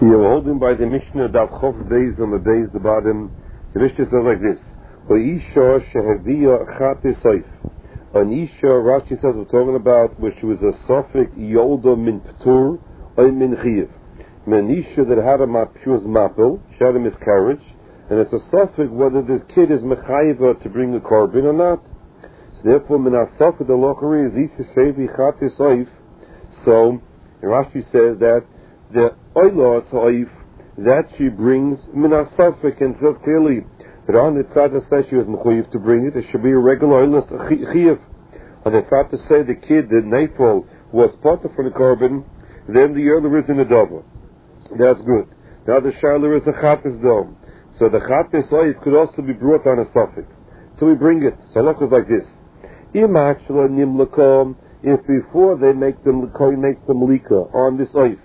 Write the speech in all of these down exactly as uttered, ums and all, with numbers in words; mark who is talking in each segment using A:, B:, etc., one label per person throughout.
A: You're holding by the Mishnah that Chof Beis on the Beis the bottom. The Mishnah says like this: Isha shehavia chate soif. An Isha, Rashi says, we're talking about where she was a Sophic Yolda min Ptur or min Chiv. An Isha that had a map, she was mapel, she had a miscarriage, and it's a Sophic whether this kid is mechayiva to bring a korban or not. So therefore, min ha-Sophic the lochari is Isha shehavia chate soif. So Rashi says that the oila soif that she brings min ha-Sophic, and says clearly that on the tzad says she was mechayiv to bring it, it should be a regular oila chiv. On the tzad to say the kid, the nafel, was potter for the korban, then the oila is in the double. That's good. Now the shaila is a chatas dome. So the chatas oif could also be brought on a suffix. So we bring it. So look, it's like this. If before they make the koy makes the malika on this oif,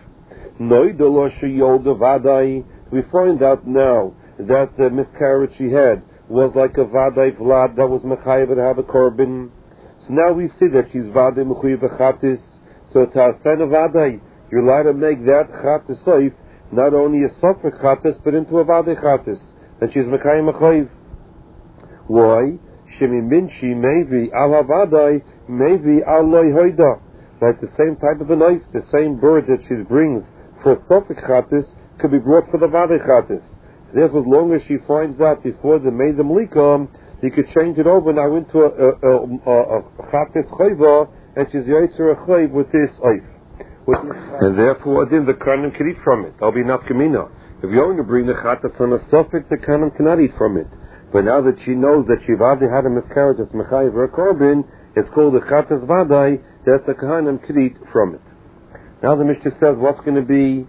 A: we find out now that the miscarriage she had was like a vaday vlad that was mechayiv to have a korban. So now we see that she's vaday mechayiv chatis. So to ascend a vaday, you're allowed to make that chatis soif not only a sofek chatis but into a vaday chatis, and she's mechayiv mechayiv. Why? Shemi minchi maybe al vaday maybe al loy hoida, like the same type of a knife, the same bird that she brings for sofek chatis could be brought for the vaday chatis. Therefore, as long as she finds out before they made the mlikam, you could change it over now into a chatis chayva, and she's yaitzer a chayv with this oif. And therefore, then the kanim can eat from it. I'll be nafkamina. If you're going to bring the chatas on a suffix, the kanim cannot eat from it. But now that she knows that she vadi had a miscarriage as mechayiv or a korban, it's called the chatas vadai, that the kanim can eat from it. Now the Mishnah says what's going to be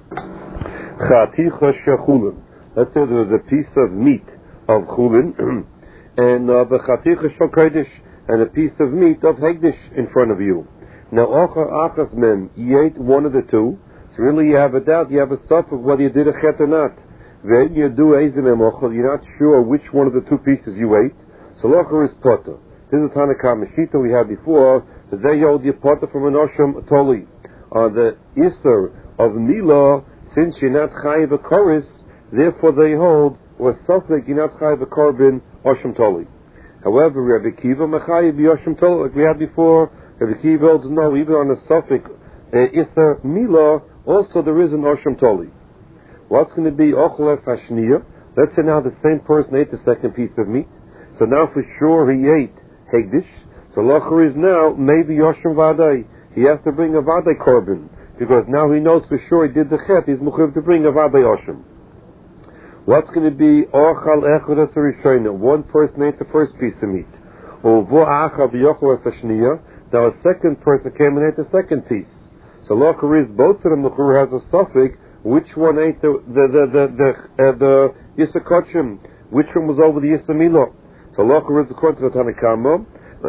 A: chaticha shechulin. Let's say there was a piece of meat of chulin and uh, the chaticha shel kodesh and a piece of meat of hegdish in front of you. Now, achar achas mem, you ate one of the two. So really, you have a doubt. You have a suffer whether you did a chet or not. Then you do ezimem ochel. You're not sure which one of the two pieces you ate. So lochar is potter. This is the Tanakh Meshita we had before. That they hold you potter from an osham toli. On the Easter of Milah, since you're not chayiv a koris, therefore they hold was sofek you're not chayiv a korban osham toli. However, Rabbi Kiva mechayiv yosham toli, like we had before. Rabbi Kiva holds no, even on the sofek uh, Easter Milah, also there is an osham toli. What's going to be ocheles hashniya? Let's say now the same person ate the second piece of meat. So now for sure he ate hegdish. So locher is now maybe yosham vadai. He has to bring a vadai korban because now he knows for sure he did the chet. He's mechuyev to bring a vadai osham. What's going to be ochal echodas rishona? One person ate the first piece of meat. Uvo achal b'yocheles hashniya. Now a second person came and ate the second piece. So locher is both of them. Locher has a suffix. Which one ate the the the the the, uh, the Yisakotchim? Which one was over the Yisamilo? So locher is according to the Tanakhama.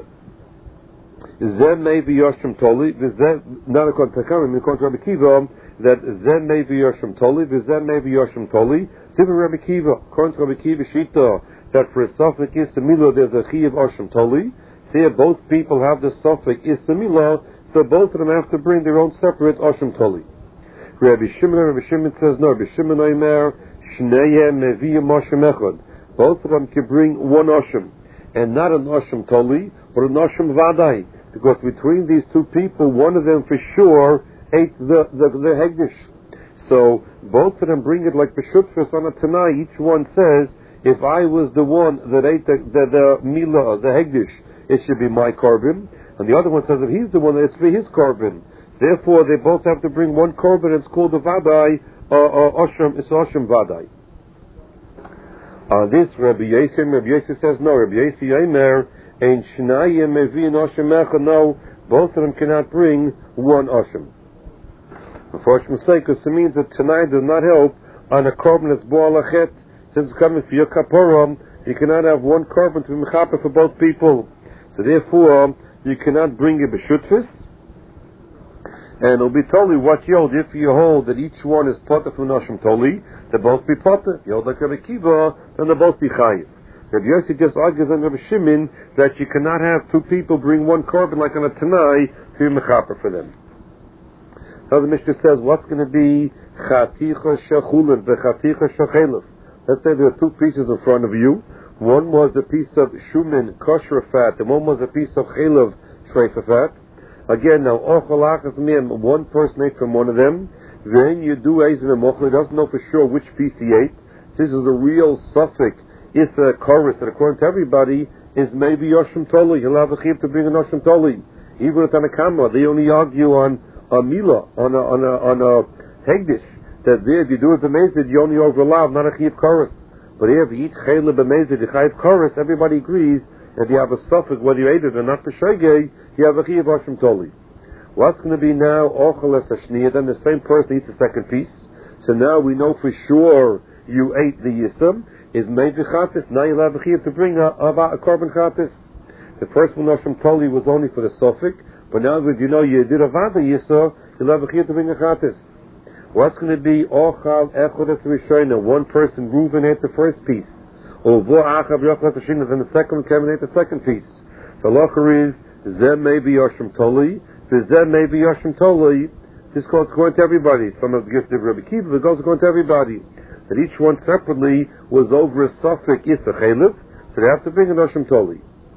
A: Zem may be Yoshim Toli. Not according to Tanakhama, according to Rabbi Kiva. That Zem may be Yoshim Toli. Zem may be Yoshim Toli. Different Rabbi Kiva. According to Rabbi Kiva Shita, that for a suffix Yisamilo there's a Chiv Oshim Toli. So here both people have the suffix Yisamilo, so both of them have to bring their own separate Oshim Toli. Rabbi Shimon, Rabbi Shimon says no. Rabbi Shimon Omer, Shneyem Meviyim Oshim Echad. Both of them can bring one Oshim, and not an Oshim Toli, but an Oshim Vadai, because between these two people, one of them for sure ate the the, the Hegdish. So both of them bring it like B'shutfus on a Tanai. Each one says, if I was the one that ate the the, the Milah, the Hegdish, it should be my korban, and the other one says if he's the one, it's for his korban. Therefore, they both have to bring one korban. It's called a vadai, or uh, uh, osham. It's osham vadai. On uh, this, Rabbi Yossi, Rabbi Yossi says no. Rabbi Yossi Yomer, ein shnayim mevin osham echa. No, both of them cannot bring one osham. Unfortunately, because it means that tonight does not help on a korban that's bo'al achet. Since it's coming for your kaporam, you cannot have one korban to be mechaper for both people. So therefore, you cannot bring a b'shutfis. And it'll be totally what you hold. If you hold that each one is potter from Noshim Toli, they'll both be potter. You hold like Rabbi Kiva, then they'll both be chayiv. Rabbi Yossi just argues on Rabbi Shimon that you cannot have two people bring one korban like on a Tanai to be mechaper for them. Now the Mishnah says, what's going to be chaticha shechulin v'chaticha shechelev? Let's say there are two pieces in front of you. One was a piece of shumin kosher fat, and one was a piece of chelev shreifa fat. Again, now ochalachas mim, one person ate from one of them. Then you do eizim mochel. He doesn't know for sure which piece he ate. This is a real suffix. It's a chorus that, according to everybody, is maybe Yoshim Toli. He'll have a chiyuv to bring a Yoshim Toli. Even at Tanakama, they only argue on a Mila, on a, on a, on a Hegdish. That there, if you do it b'mezid, you only overlap, not a chiyuv chorus. But here, if you eat chayla b'mezid, the chiyuv chorus, everybody agrees, if you have a suffix, whether you ate it or not for shegei, you have a chiyuv Yoshim Toli. What's going to be now, ochel es hashniya, then the same person eats the second piece. So now we know for sure you ate the yisam, is made v'chatis. Now you'll have a chiyuv to bring a, a, a korban chatis. The first one Yoshim Toli was only for the suffix, but now that you know you did a vada yisa, you'll have a chiyuv to bring a chatis. What's going to be ochal echod es rishona? One person Reuven ate the first piece, or vo achav yochel es hashina, then the second one came and ate the second piece. So locher is zeh may be Yoshim Toli. Zeh may be Yoshim Toli. This goes according to everybody. Some of the gifts of Rabbi Kiva, but it goes according to everybody. That each one separately was over a suffix Yisach Chelev, so they have to bring a Yoshim Toli.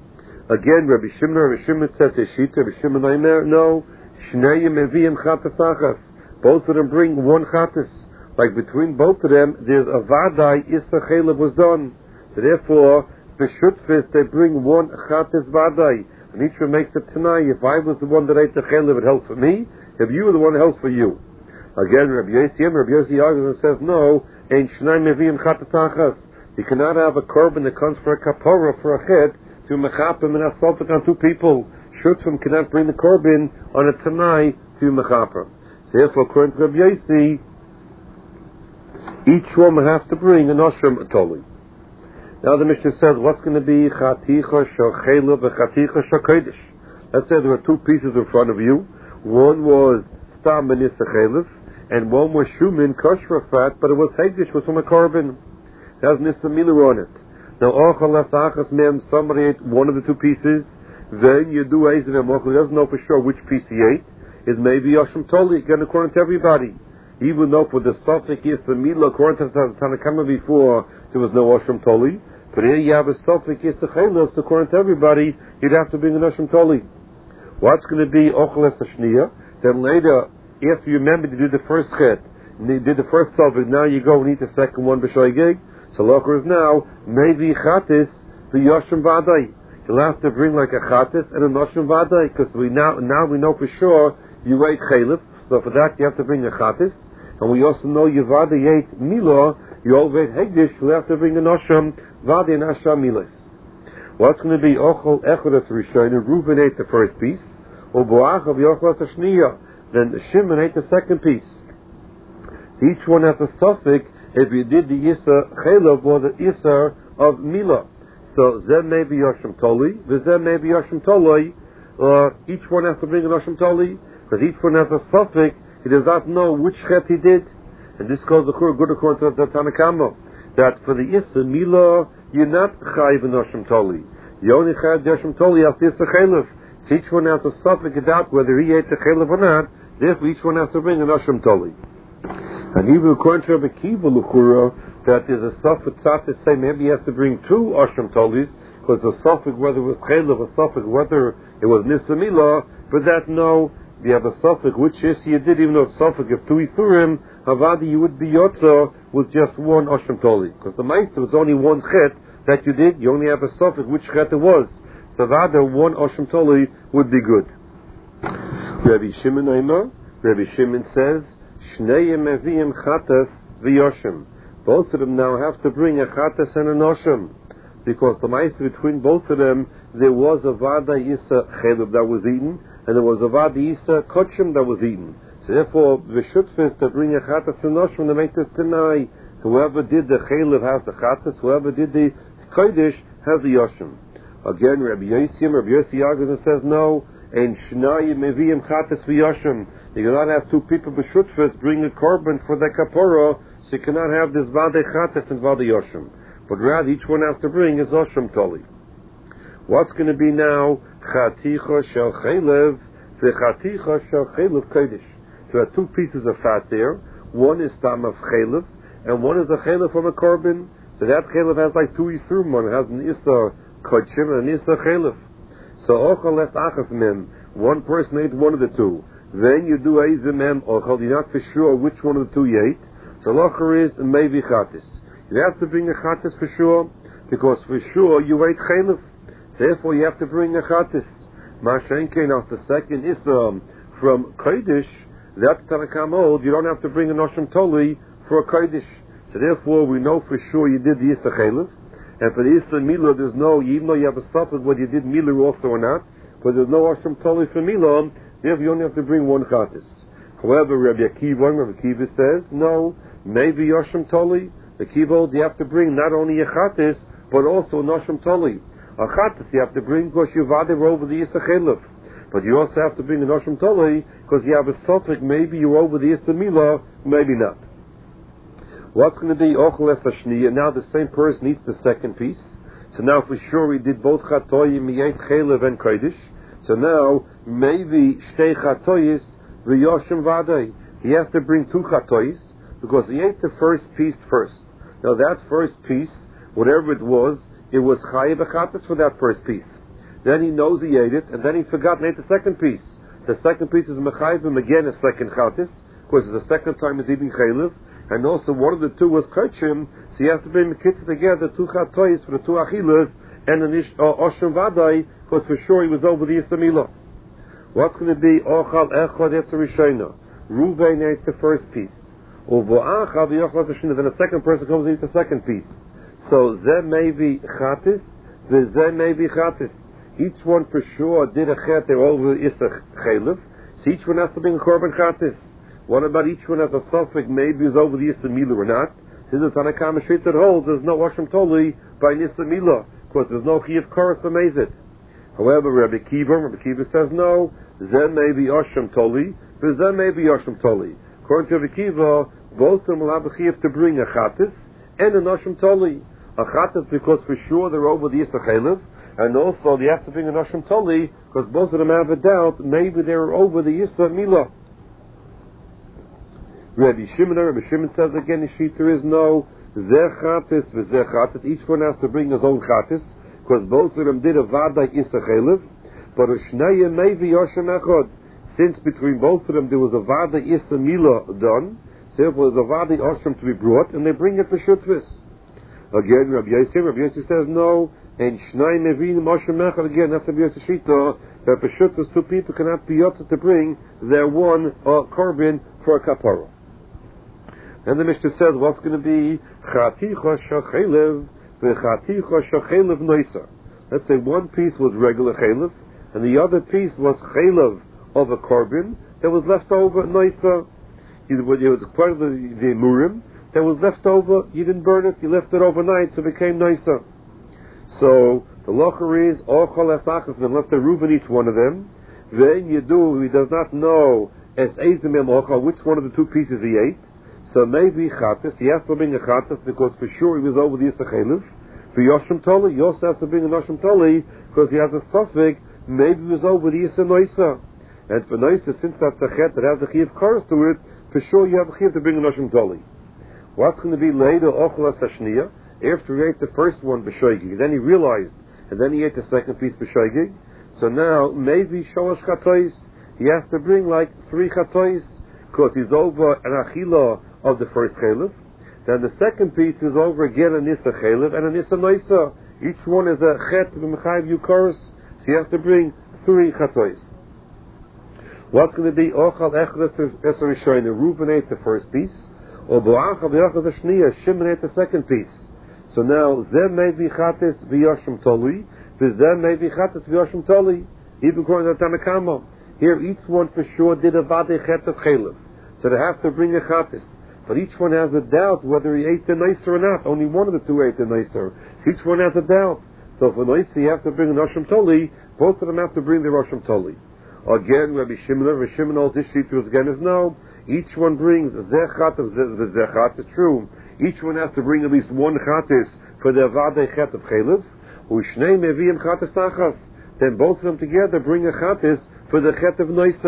A: Again, Rabbi Shimon, Rabbi Shimon says Yeshita, Rabbi Shimon Aimer, no, Shnei Meviim Chatas Achas. Both of them bring one Chatas. Like between both of them, there's a Vadai Yisach Chelev was done. So therefore, B'Shutzfis, they bring one Chatas Vadai. And each one makes it tonight. If I was the one that ate the chelev, it helps for me. If you were the one, it helps for you. Again, Rabbi Yossi, Rabbi Yossi argues and says, no, ein shnai meviim chatas achas. You cannot have a korban that comes for a kapora, for a chet, to mechapim and asfaltik on two people. Shutzim cannot bring the korban on a tanai to mechapim. So therefore, according to Rabbi Yossi, each one will have to bring an osham atoli. Now the Mishnah says, what's going to be chaticha shachelev v'chaticha shakodesh? Let's say there were two pieces in front of you. One was stam ben yisachelev, and one was shumin kosher fat, but it was hegdish, was from a korban. It has nisamila on it. Now ochal asachas mem, somebody ate one of the two pieces. Then you do eizim mochel. He doesn't know for sure which piece he ate. Is maybe Yoshim Toli, again according to everybody. Even though for the suffix yisamila, according to the Tanakama before, there was no Yoshim Toli. But here you have a suffix Yisach Chelev, so according to everybody, you'd have to bring a Yoshim Toli. What's going to be ochel es hashniya? Then later, after you remember to do the first chet, and you did the first suffix, now you go and eat the second one b'shoigeg. So locher is now maybe chatis v'yoshim vadai. You'll have to bring like a chatis and a yoshim vadai, because we now now we know for sure you ate chelev. So for that you have to bring a chatis, and we also know you vadai ate milah. You over ate hegdish. You have to bring a yoshim vadai and asham milas. What's going to be ochel echod es rishona? Reuven ate the first piece, or boachav yochel es hashniya. Then Shimon ate the second piece. Each one has a suffix. If you did the Yisar Chelev or the Yisar of Mila. So Zeh may be Yoshim Toli, Zeh may be Yoshim Toli, or each one has to bring a Yoshim Toli, because each one has a suffix. He does not know which chet he did. And this goes good according to the Tanakama, that for the Yisar Mila, you're not Chayiv in Yoshim Toli. You only Chayiv Yoshim Toli after Yisar Chelev. So each one has a suffix about whether he ate the Chelev or not. Therefore each one has to bring a Yoshim Toli. And even according to Rabbi Kiva L'chura, that there's a suffix tzat to say maybe he has to bring two Osham Tolis, because the suffix, whether it was Chelev or suffix, whether it was Nisamila, but that no, you have a suffix, which is, you did even though it's suffix of two Isurim, Havadi, you would be Yotza with just one Osham Toli. Because the Meister was only one Chet that you did, you only have a suffix, which Chet it was. So Havada, one Osham Toli would be good. Rabbi Shimon Aimer, Rabbi Shimon says, Shnei meviim chatas v'yoshim. Both of them now have to bring a chatas and a noshim, because the ma'aser between both of them there was a vada yisa chelev that was eaten, and there was a vada yisa kochim that was eaten. So therefore, the shutfis to bring a chatas and noshim to make this deny. Whoever did the chelev has the chatas. Whoever did the kodesh has the yoshim. Again, Rabbi Yossi, Rabbi Yossi argues and says no. And shnei meviim chatas v'yoshim. You cannot have two people b'shutfas bring a korban for the kapora, so you cannot have this vade chatas and vade yoshim. But rather, each one has to bring is oshim toli. What's going to be now? Chaticha shel chelev v'chaticha shel chelev kodesh. So there are two pieces of fat there. One is tam of chaylev, and one is a chaylev from a korban. So that chaylev has like two isurim. One has an issa kodshim and an issa chaylev. So ochal les achas mem. One person ate one of the two. Then you do eiz mem ochal. You're not for sure which one of the two you ate. So locher is maybe chatis. You have to bring a chatis for sure, because for sure you ate chaylev. Therefore you have to bring a chatis. Mashenke now the second issa from kodesh. That's Tanakam old. You don't have to bring a noshim toli for a kodesh. So therefore we know for sure you did the issa chaylev. And for the issa milah, there's no, even though you have a suffered whether you did milah also or not, but there's no noshim toli for milah. Therefore you only have to bring one chatis. However, Rabbi Akiva, Rabbi Akiva says no. Maybe Yoshim Toli. The Kibbutz you have to bring not only a chatis but also Noshim Toli. A chatis you have to bring because you vadev over the Yisra Chelev. But you also have to bring a Noshim Toli because you have a suffix. Maybe you're over the Yisra Milah, maybe not. What's going to be Ochel Es Hashniya? Now the same person eats the second piece. So now for sure he did both Chatoyim, he ate Chelev and Kodesh. So now maybe Shtei Chatoyis v'Yoshim Vadei. He has to bring two Chatoyis, because he ate the first piece first. Now that first piece, whatever it was, it was chayiv achatis for that first piece. Then he knows he ate it, and then he forgot and ate the second piece. The second piece is mechayiv him again a second chatis, because it's the second time he's eating chayiv, and also one of the two was kachim, so you have to bring the kids together, two chatois for the two achilas, and an ish, uh, oshim vadai, because for sure he was over the Yisamilah. What's going to be ochal echad eser rishayna? Ruvain ate the first piece. Then the second person comes and eats the second piece. So zeh may be chatis, zeh may be chatis. Each one for sure did a chet, they're over issa chaylev. So each one has to bring a korban chatis. What about each one has a suffix, maybe is over the issa milah or not? This is the Tanakh Mashrit that holds there's no Oshim Toli by Nissa Milah, because there's no Chiyav Koros for Mezid. However, Rabbi Kiva, Rabbi Kiva says no, zeh may be Oshim Toli, zeh may be Oshim Toli. According to Rabbi Kiva, both of them will have a chiyuv to bring a chatis and a noshim toli. A chatis because for sure they're over the Yisra Chelev, and also they have to bring a noshim toli because both of them have a doubt maybe they're over the Yisra Milah. Rabbi Shimon, Rabbi Shimon says again, the shita is no zeh chatis v'zeh chatis. Each one has to bring his own chatis because both of them did a vaday Yisra Chelev, but a shnei maybe yoshim echad. Since between both of them there was a vada Issa Milah done, therefore there's a vada Oshim to be brought, and they bring it for Shutvis. Again, Rabbi Yosef, Rabbi Yosef says no, and Shnai Mevin Oshim Echad, again, that's Rabbi Yosef Shita, that for Shutvis two people cannot be yotzah to bring their one uh, korban for a kapara. And the Mishnah says, what's going to be Chaticha Shachelev, v'Chaticha Shachelev Noisa. Let's say one piece was regular Chelev, and the other piece was Chelev of a korban that was left over noisa. It was part of the, the murim that was left over. You didn't burn it. You left it overnight, so it became noisa. So the locher is ochal esachas, and left a roof in each one of them. Then you do. He does not know as ezimim ochal which one of the two pieces he ate. So maybe chatas. He has to bring a chatas because for sure he was over the Yisra Chelev. For yoshim toli, he also has to bring a noshim toli because he has a suffix. Maybe he was over the Yisra noisa. And for Noisa, since that's a chet that has a chiyav koros to it, for sure you have a chiyav to bring a noshim toli. What's going to be later, ochla sashniya, after he ate the first one, b'shoigig, then he realized, and then he ate the second piece, b'shoigig, so now, maybe sholosh chatois, he has to bring like three chatois, because he's over an achila of the first chelev, then the second piece is over again an issa chelev, and an issa noisa. Each one is a chet, b'mechayiv yukoros, so you have to bring three chatois. What's going to be ochal echad eser rishoyna? Reuben ate the first piece, or bo'achal v'yachad hashniya. Shimon ate the second piece. So now zeh may be chatis v'yoshim toli, v'zeh may be chatis v'yoshim toli. Even according to the Tanakama, here each one for sure did a vadei chet of chelev, so they have to bring a chatis. But each one has a doubt whether he ate the noiser or not. Only one of the two ate the noiser. So each one has a doubt. So for noiser you have to bring an oshim toli. Both of them have to bring their oshim toli. Again, Rabbi Shimon, Rabbi Shimon also shittus again is no. Each one brings zechat of the zechat. It's true. Each one has to bring at least one chatis for the vadei chet of chelev. Ushnei meviim chatis achas. Then both of them together bring a chatis for the chet of noisa.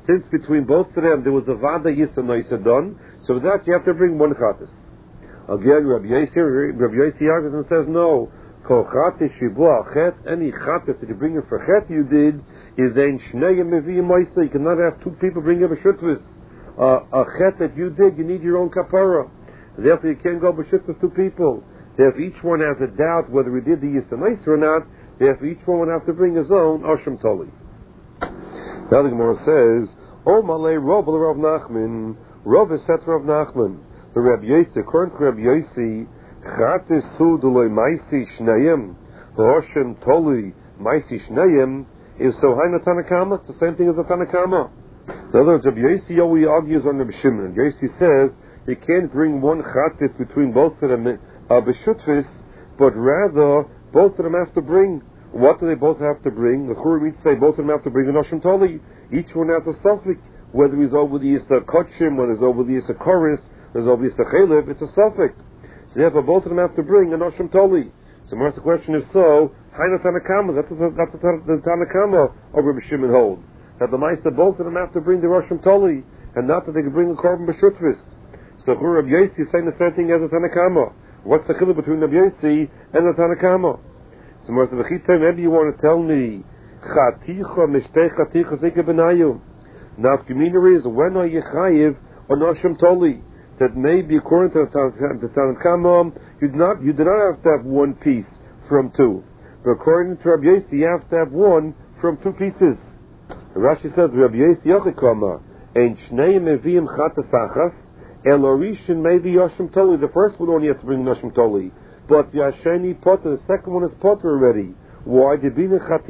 A: since between both of them there was a Vada Yisa Noisa done, so with that you have to bring one Chatas. Again, Rabbi Yossi, Rabbi Yossi argues and says, no, Kol Chatas Shibu Achet, any Chatas that you bring in for Chet you did, is ein Shnei Meviyim Moisa. You cannot have two people bring up a Shutvis. Uh, a Chet that you did, you need your own Kapara. Therefore you can't go b'shut with two people. Therefore each one has a doubt whether he did the Yisa Noisa or not. Therefore each one would have to bring his own Osham Toli. Now the Gemara says, O Malay Rav Rav Nachman, Rav is set Rav Nachman. The Rabbi Yossi, according to Rabbi Yossi, Chatis Hu D'loi Maisi Shnayim, V'Hoshem Toli Maisi Shnayim, is so high in the Tanakama. It's the same thing as the Tanakama. In other words, Rabbi Yossi always argues on Rabbi Shimon. Rabbi Yossi says you can't bring one Chatis between both of them, uh, B'Shutvis, but rather both of them have to bring. What do they both have to bring? The Churim say both of them have to bring an Osham Toli. Each one has a suffix. Whether he's over the Yisa Kotchim, whether he's over the Yisa Koris, there's over the Yisa Chelev, it's a suffix. So therefore both of them have to bring an Osham Toli. So what's the question? If so, Haina Tanakama, that's what that's the Tanakama of Rabbi Shimon holds. That the Maisa, both of them have to bring the Osham Toli, and not that they can bring a Korban B'Shutvis. So Rabbi Yossi is saying the same thing as the Tanakama. What's the chiluk between Rabbi Yossi and the Tanakama? So maybe you want to tell me Chaticha Mishtei Chaticha Zika Benayu. Now the community is when are you chayiv on Osham Toli? That maybe according to the Tanakama you do not you do not have to have one piece from two. But according to Rabbi Yossi you have to have one from two pieces. Rashi says Rabbi Yossi Yochikama Ein Shnei Meviyim Chatasachas El Orishin Maybe Osham Toli. The first one only has to bring Osham Toli. But Yasheni Potter, the second one is Potter already. Why? It has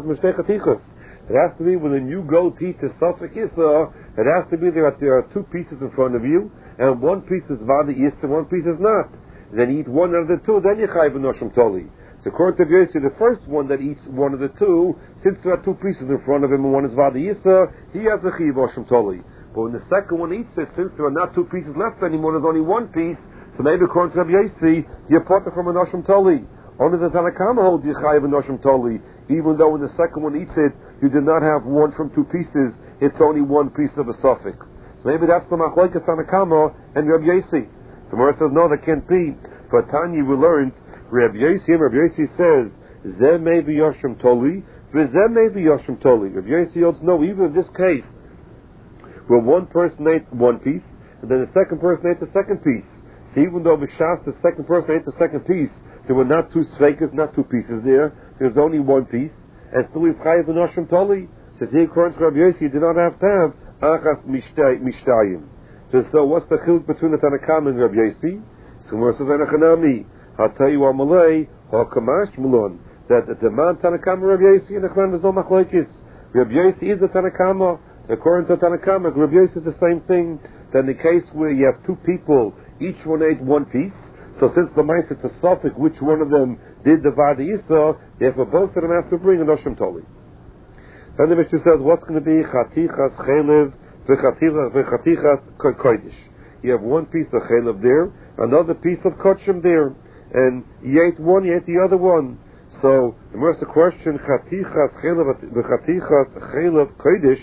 A: to be when you go to eat the Suffolk Issa, it has to be there, there are two pieces in front of you, and one piece is Vada Issa, one piece is not. Then you eat one out of the two, then you Chayv Nosham Toli. So according to Yossi, the first one that eats one of the two, since there are two pieces in front of him and one is Vada Issa, he has the Chayv Nosham Toli. But when the second one eats it, since there are not two pieces left anymore, there's only one piece, so maybe according to Rabbi Yossi, you're potter from a Nosham Toli. Only the Tanakama holds you chayiv a Nosham Toli, even though when the second one eats it, you did not have one from two pieces, it's only one piece of a suffix. So maybe that's the machlokes Tanakama and Rabbi Yossi. The Gemara says, no, that can't be. For Tanya we learned, Rabbi Yossi, and Rabbi Yossi says, Zeh may be Yosham Toli, V'zeh may be Yosham Toli. Rabbi Yossi holds, no, even in this case, where one person ate one piece, and then the second person ate the second piece. So even though B'Shas, the second person ate the second piece, there were not two sveikas, not two pieces there, there's only one piece, and still he's chayiv in Osham Toli. Says here, according to Rabbi Yossi, you do not have to have Achas Mishtayim. So, so what's the chiluk between the Tanakam and Rabbi Yossi? So where says Anachanami, Hatayu Amalei, Hakamash Mulon, that the man Tanakam and Rabbi Yossi, and the there's no machlokes. Rabbi Yossi is the Tanakama. According to Tanakama, Rabbi Yossi is the same thing. That in the case where you have two people, each one ate one piece, so since the mice it's a suffix, which one of them did the Vada Yisa, therefore both of them have to bring an Osham Toli. Then the Mishnah says, what's going to be Chatichas Chelev V'Chatichas Kodesh? You have one piece of Chelev there, another piece of Kotchim there, and you ate one, you ate the other one. So, the first question, Chatichas Chelev V'Chatichas Chelev Kodesh,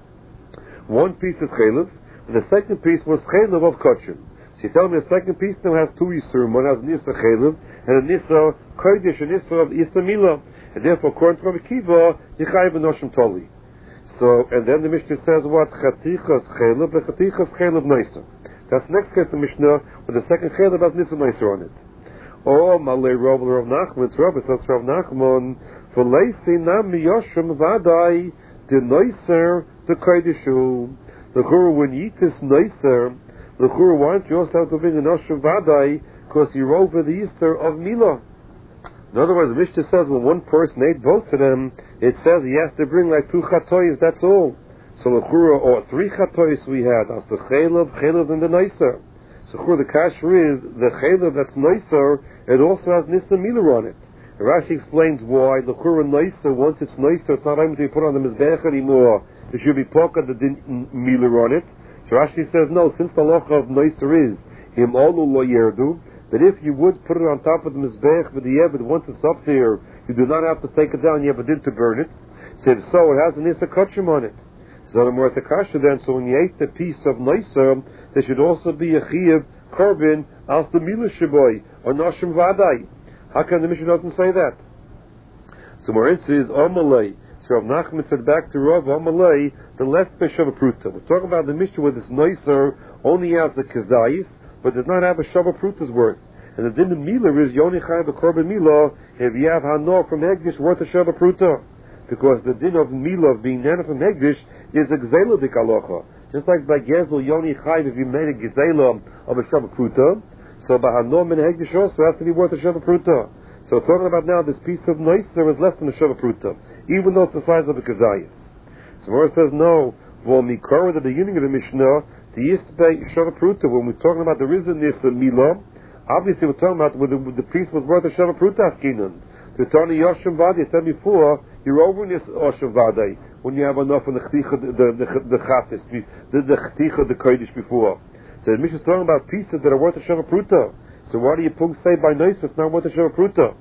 A: one piece is Chelev, and the second piece was Chelev of Kotchim. So you tell me the second piece now has two Yisurim. One has Nisa Chelev and a Nisa Kodesh, a Nisa of Yisa Mila. And therefore, according to Rabbi Kiva, Yechayiv and Osham Toli. So, and then the Mishnah says what? Chatichas Chelev, and Chatichas Chelev Nisa. That's the next case the Mishnah, where the second Chelev has Nisa Nisa on it. Oh, Malay Rav Rav Nachman, it's Rav, it's Rav Nachman, for Leisi Nami Yosham Vadai, the Niser, the Kodeshu. The Chura, when you eat this Niser, the Chura, why don't you also have to bring an Osham Vadai, because you're over the Easter of Mila. In other words, the Mishnah says when one person ate both of them, it says he has to bring like two chatois, that's all. So the Chura, or three chatois we had, that's the Chelev, Chelev and the Niser. So Chura, the kasher is, the Chelev that's Niser, it also has Nisa Mila on it. And Rashi explains why the Chura Niser, once it's Niser, it's not able to be put on the Mizbech anymore. It should be poka the Mila on it. So Rashi says, no, since the locha of Niser is, Im Olu Lo Yerdu, that if you would put it on top of the Mizbech with the Yeved, once it's up there, you do not have to take it down, you have a din to burn it. So, so it has an Issa Kotchim on it. Zalmor Sakasha then, so when you ate the piece of Noiser, there should also be a Chiyav Korban as the Mila Shaboy, or Nashim Vadai. How come the Mishnah doesn't say that? So more instance is Amalei. So Rav Nachman said back to Rav Amalei, the less Beshava Pruta. We're talking about the Mishnah where this Noiser only has the Kazayis, but does not have a Shava Pruta's worth. And the din of Mila is Yoni Chayav a Korban Mila if you have Hanor from Hegdish worth a Shava Pruta. Because the din of Mila of being Nana from Hegdish is a Gzela dik Alocha. Just like by Gezel Yoni Chayav, if you made a Gzela of a Shava Pruta, so by Hanor min Hegdish also has to be worth a Shava Pruta. So we're talking about now this piece of Noiser is less than a Shava Pruta, even though it's the size of a Kazayis. So Mora says no. Well, Mikor at the beginning of the Mishnah, the Yisbei Shava Pruta, when we're talking about the reason Nisa Mila, obviously we're talking about whether the piece was worth a Shava Pruta Askinan. To turn the Yoshim Vadi, I said before, you're over in this Yoshim Vadi when you have enough in the Chticha, the the the Chatis, the the Chticha, the Kodesh before. So the Mishnah is talking about pieces that are worth a Shava Pruta. So why do you pung say by nice it's not worth a Shava Pruta?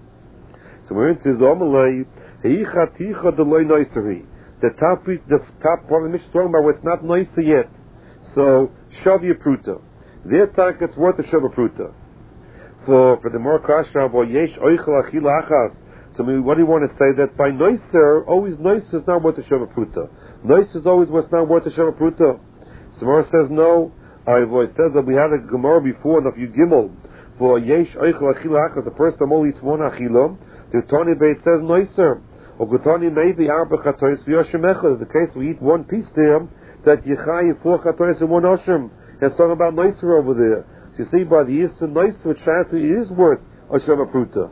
A: So we're into Zomalei, Heicha Ticha Deloy Noiseri. The top piece, the top part of the Mishnah is talking about where it's not nicer yet. So Shavya Pruta. Their tank it's worth a Shava Pruta. For for the more kashra or yesh oichel achila achas. So maybe what do you want to say that by noiser, always noiser is not worth a Shava Pruta. Noiser is always what's not worth a Shava Pruta. Samar says no. I've always said that we had a Gemara before in a few Gimel. For yesh oichel achila achas, the first time only eats one achila. The Tani Beit says noiser. Or Gutani maybe arba chatois v'yoshem is the case we eat one piece there that yichai four chatois and one oshem. It's talking about noiser over there. So you see, by the Yisra Noiser, which actually is worth a Shava Pruta.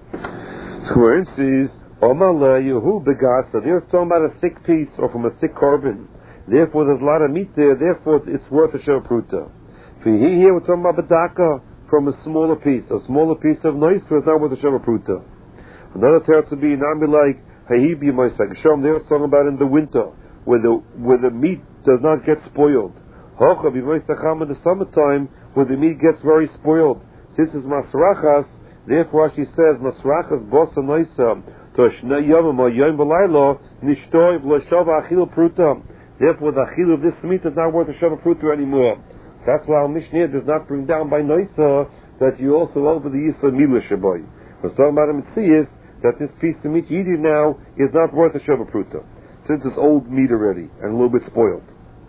A: So where it says, Omala Yehu Begasa, they're talking about a thick piece or from a thick carbon. Therefore, there's a lot of meat there, therefore, it's worth a Shava Pruta. For here, we're talking about Bedaka from a smaller piece. A smaller piece of Noiser is not worth a Shava Pruta. Another term to be, not be like, Hahibi Moisag Shom, they were talking about in the winter, where the, where the meat does not get spoiled. Hocha B'Moisacham in the summertime, where the meat gets very spoiled. Since it's masrachas, therefore she says masrachas bosa noisa to shnei yomim or yom v'laylo nishtoy v'loshava achil pruta. Therefore the achil of this meat is not worth a shava pruta anymore. That's why our Mishnah does not bring down by noisa that you also over the yisa mila shaboy. We're talking about a mitzias that this piece of meat you eat now is not worth a shava pruta, since it's old meat already and a little bit spoiled.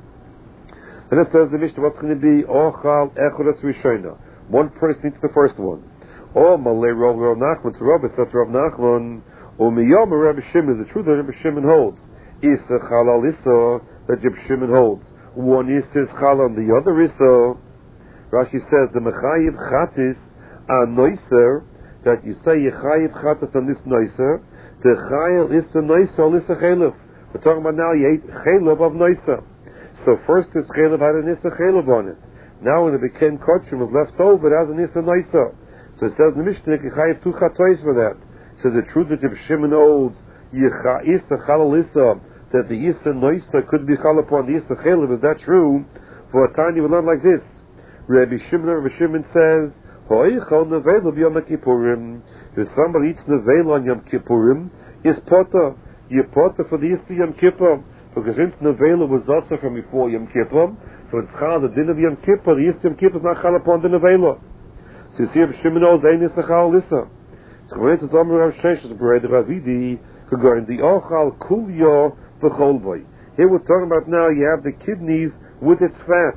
A: And it says the Mishnah, what's going to be? Ochal Echodas Rishona. One person eats the first one. Oh, Malay Rav Rav Nachman, so Rav, that's Rav Nachman. Oh, Miyom Rabbi Shimon, is the truth that Rabbi Shimon holds. Issa Chalal Issa, that Rabbi Shimon holds. One Issa is Chalal, and the other Issa. Rashi says, the Mechayiv Chatis, a Noiser, that you say Yechayiv Chatis on this Noiser, the Chayil Issa Noiser, on Issa Chaylev. We're talking about now, you ate Chaylev of Noiser. So first this chaylev had an issa chaylev on it. Now when it became kosher, was left over, it has an issa noisa. So it says in the Mishnah, Yechayiv two chatois for that. It says the truth that Rabbi Shimon holds, Yecha issa chalal issa, that the issa noisa could be chal upon the issa chaylev. Is that true? For a time you will learn like this. Rabbi Shimon, Rabbi Shimon says, Ho'ichal nevela b'yom kippurim. If somebody eats nevela on Yom Kippurim, is potter. You're potter for the issa Yom Kippur. Because since Nevela was also from before Yom Kippur, so it's Chal, the din of Yom Kippur, the Yis Yom Kippur is not Chal upon the Nevela. So you see, if Shimon knows, Ein Yis Chal Lissa. So when it's Omer Rav Sheshes, Bered Ravidi, regarding the Ochal Kulyo V'cholvoi. Here we're talking about now, you have the kidneys with its fat.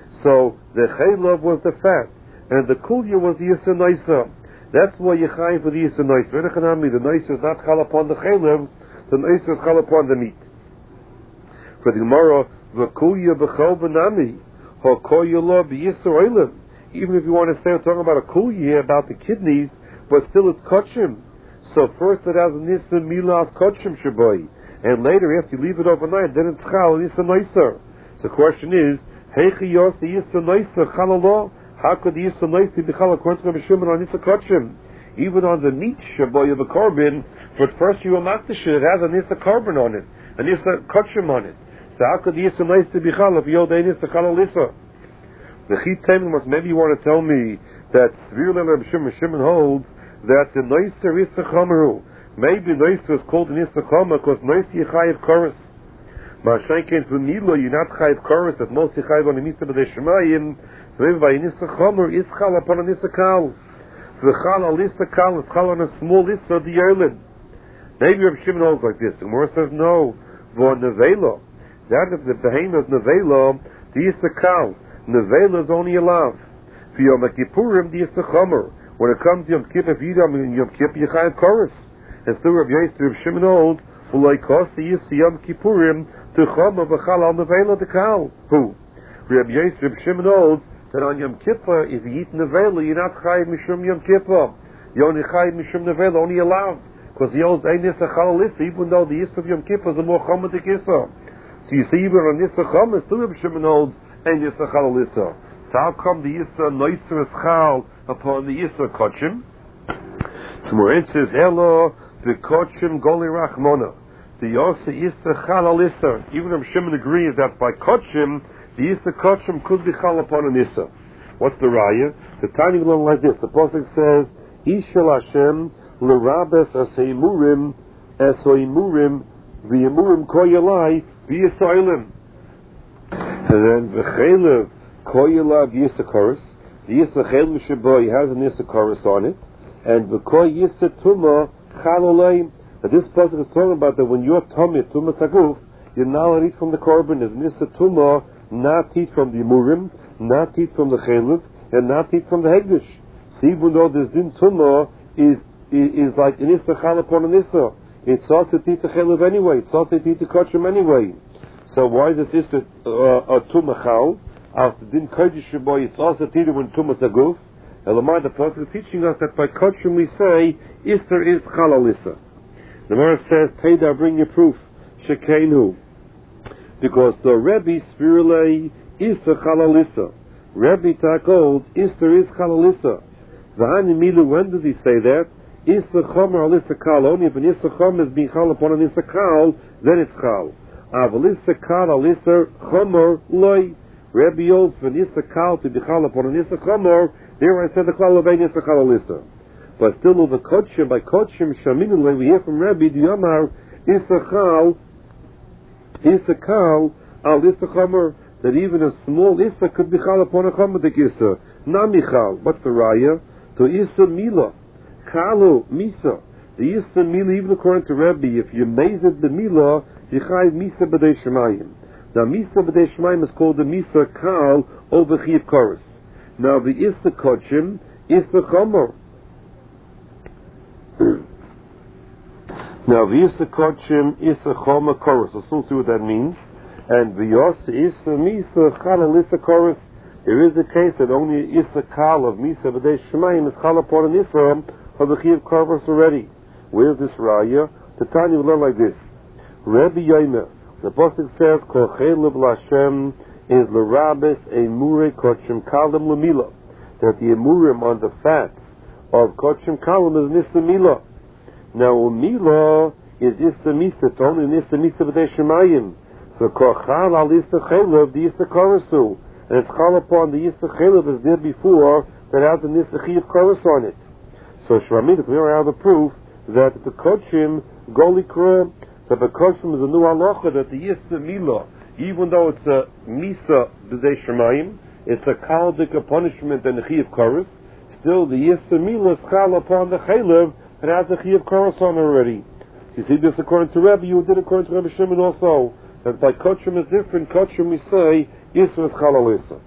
A: So the Chaylev was the fat, and the Kulyo was the Yisa Naisa. That's why you Chayim for the Yisa Naisa. The Naisa is not Chal upon the Chaylev, the Naisa is Chal upon the meat. For the Gemara, v'kulya b'chol v'nami, ha'koya lo b'yisraelim. Even if you want to say, we're talking about a kulya, about the kidneys, but still it's kotchim. So first it has a nisa milas kotchim shaboy, and later after you leave it overnight, then it's chal nisa noiser. So the question is, heichi yosi yisa noiser chalalo? How could the yisa noiser be chal according to Rabbi Shimon on nisa kotchim? Even on the meat shaboy of a carbon, but first you amaktish it, it has a nisa carbon on it, a nisa kotchim on it. So how could the Yisa Noisa be Chal if Yodei Nisa Chal Lissa? The Chit Taimim was, maybe you want to tell me that Svir Rabbi Shimon Shimon holds that the Noisa Risa Chomeru. Maybe Noisa is called Nisa Chomer because Noisa Yechayiv Chorus. Ma'ashenken for Milo, you're not chayiv chorus, that Mosi chayiv on the Misa b'dei Shemayim, so maybe by Nisa Chomer, is chal upon a Nisa Kal. The chal al Nisa Kal, is chal on a small Nisa, the Yerlin. Maybe Reb Shimon holds like this. And Mora says, no, for Nevela. That if the behemoth Nevela, the Nisa Kal. Nevela is only a lav. For Yom Kippurim, the Nisa Chomer. When it comes to Yom Kippur, if you don't Yom Kippur, you chayiv chorus. And still Reb Yosef, Reb Shimon holds, Ulay Kosi Yisi Yom Kippurim, to Chomer v'chal al Nevela the Kal. Who? Reb Yosef, Reb Shimon holds, that on Yom Kippur, if you eat Nevela, you're not chayiv mishum Yom Kippur. You only chayiv mishum Nevela, only a lav. Because he holds ein Nisa Chalalissa, even though the Yisra of Yom Kippur is a more chomatic Yisra. So you see, even on Nisa Chomas, still Reb Shimon holds ein Nisa Chalalissa. So how come the Yisra Noiser is Chal upon the Yisra Kochim? So Morin says, Elo, the Kochim Goli Rachmona. The Yosef Yisra Chalalissa. Even Reb Shimon agrees that by Kochim, the Yisra Kochim could be Chal upon a Nisa. What's the Raya? The tiny learn like this. The Pasuk says, Ishel Hashem, L'rabes aseimurim, esoimurim, v'yemurim koyalai, v'yesoilim. And then v'chelev koyalai v'yesakoris. The yisachel shabo, he has an yisakoris on it, and v'koy yisatuma chalolay. Now this person is talking about that when you're tummy, tuma saguf, you're not allowed to eat from the korban. Is nisatuma, not eat from the yemurim, not eat from the chelev, and not eat from the hegdish. So even though this din tuma is is like an Issa Chal upon an Issa. It's also Tita Chelev anyway. It's also Tita Kochim anyway. So why is this Issa uh, a Tumah Chal? After Din Kodesh Shaboy, it's also Tita when Tumah Taguf. Elamai, the Prophet is teaching us that by Kochim we say, Issa is Chal al Issa. The Gemara says, Teda, bring your proof. Shekenu. Because the Rebbe Spirulei Issa Chal al Issa. Rebbe Takold, Issa is Chal al Issa. V'hani Milu, when does he say that? Is the chomer al issa kal, only if an issa chomer is being chal upon an issa kal, then it's chal. Aval issa kal al issa chomer loy. Rebbe holds for an issa kal to be chal upon an issa chomer, there I said the klal of ein issa kal al issa. But still over kochim, by kochim shaminu loy, we hear from Rebbe the Yomar, issa chal, issa kal al issa chomer, that even a small issa could be chal upon a chomedik issa. Nami chal, what's the raya? To issa mila. Kalu Misa. The Yisa Mila, even according to Rebbe, if you mazed the Mila, you chayiv Misa b'dei Shemayim. Now Misa b'dei Shemayim is called the Misa Kal over Chiyav Koros. Now the Issa Kochim, Issa Chomer. Now the Issa Kochim, Issa Chomer Koros. Let's see what that means. And the Yos Issa Misa Chal al Issa Koros. There is a case that only Issa Kal of Misa b'dei Shemayim is Chal upon an Issa of the Chiyav Koros already. Where's this Raya? The Tanya will learn like this. Rebbe Yomer, the Pasuk says, Kol chelev l'Hashem is l'rabes emure kochim kalim l'mila. That the emurim on the fats of kochim kalim is nisa mila. Now, mila is issa misa. It's only nisa misa b'dei shemayim. So kochal al issa chelev, the issa korosu. And it's chal upon the issa chelev as there before that has the nisa Chiyav Koros on it. So Shramit, we are out of proof that the Kochim Golikra, that the Kochim is a new halacha that the Yissa Mila, even though it's a Misa b'dei Shemayim, it's a Kaldik punishment and the Chiyav Koros, still the Yissa Mila is chal upon the Chelev that has the Chiyav Koros on already. You see this according to Rebbe, you did according to Rebbe Shimon also, that by Kochim is different. Kochim we say Yissa is chal al Issa.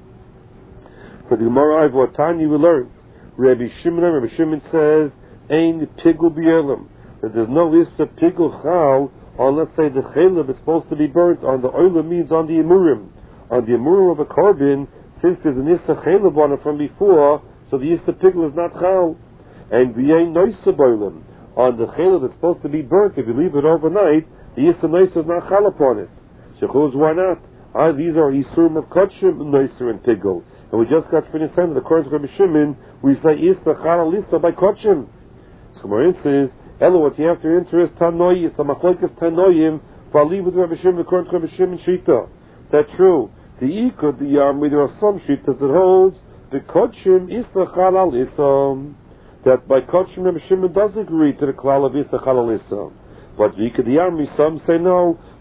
A: For the Gemara Ivor Tanya we learned. Rabbi Shimon, Rabbi Shimon says, Ein pigul b'yelim, that there's no issa pigul chal on, let's say, the chelev it's supposed to be burnt on the oila means on the emurim. On the emurim of a korban, since there's an issa chelev on it from before, so the issa pigul is not chal. And v'yein noisa boilim, on the chelev it's supposed to be burnt, if you leave it overnight, the issa noisa is not chal upon it. Shechuz, why not? Ah, these are isurim of kotshim, noisa and pigul. And we just got finished saying that according to Rabbi Shimon, we say Issa Chal Lisa by Kochim. So Marin says, Elo, what you have to enter is Tanoi, it's a Machlokes Tanoim, Vali with Rabbi Shimon, according to Rabbi Shimon Shita. That's true. The Ikud, the Yarmi, there are some Shitas that holds the Kochim Issa Chal Lisa. That by Kochim Rabbi Shimon does agree to the Klal of Issa Chal Lisa. But the Ikud, the Yarmi, some say no,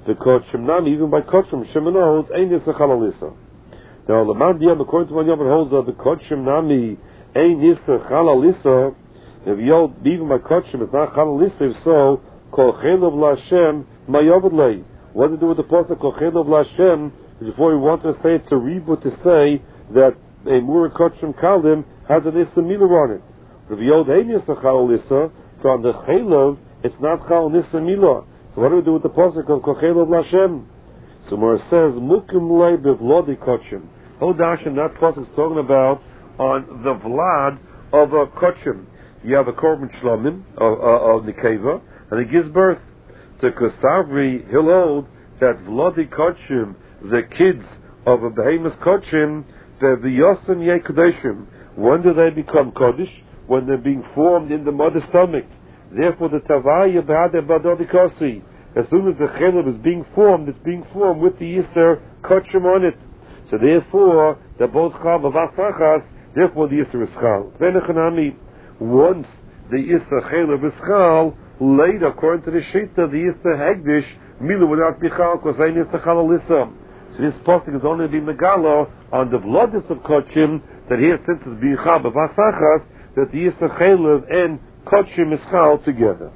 A: the Kodshim Nami, even by Kodshim, Shemenos, Ein Yisra Chalalisa. Now, the Man Diyam, according to one Yom, holds that the Kodshim Nami, Ein Yisra Chalalisa, if you even by Kodshim, it's not Chalalisa, if so, Kol Chelov LaShem, Mayovadlei. What does it do with the Pasuk, Kol Chelov LaShem? Before we want to say it's a reboot to say that a Mura Kodshim Kalim has an Issa Mila on it. If you Ein Yisra Chalalisa, so on the Chelov, it's not Chal Nissa Mila. So what do we do with the pasuk of Kochelov Lashem? So where it says Mukim Lei Bevlodi Kochim. Hodashim, that pasuk is talking about on the Vlad of a Kochim. You have a Korban Shlomim of, of the Nekeva, and he gives birth to Kosavri. He'll hold that Vlodi Kochim, the kids of a Behemoth Kochim, the Yosan Yekudeshim. When do they become Kodesh? When they're being formed in the mother's stomach. Therefore, the Tavaya B'Hadeh Badodikosi, as soon as the Chelev is being formed, it's being formed with the Yisr Kochim on it. So therefore, they're both Chal B'Vasachas, therefore the Yisr is Chal. Venechanami, once the Yisr Chelev is Chal, later, according to the Shita, the Yisr Hegdish, Milu will not be Chal, because they Yisr Chal Alissa. So this posting is only being Megala on the Vlodis of Kochim, that here, since it's being Chal B'Vasachas, that the Yisr Chelev and Kodshim is Chal together.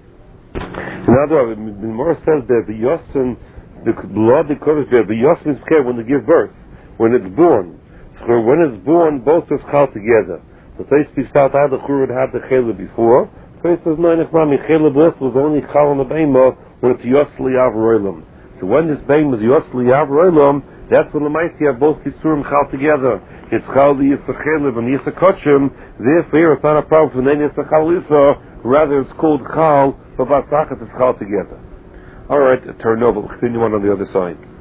A: In other words, the Gemara says that the Yosin, the blood, the Kodesh, the Yosin is care when they give birth, when it's born. So when it's born, both is Chal together. The Teish speaks out how the Chur had the Chela before. So he says, no, Nechmami, Chela Bliss was only Chal on the Beima when it's Yosli Av Roilam. So when this Beima is Yosli Av Roilam, that's when the Maisi have both Yisurim Chal together. It's Chal the Yisra Chelev and Yisra Kochim. Therefore, it's not a problem for Nein Yisra Chal Yisra. Rather, it's called Chal, but Vasachat it's Chal together. All right, turn over. We'll continue on on the other side.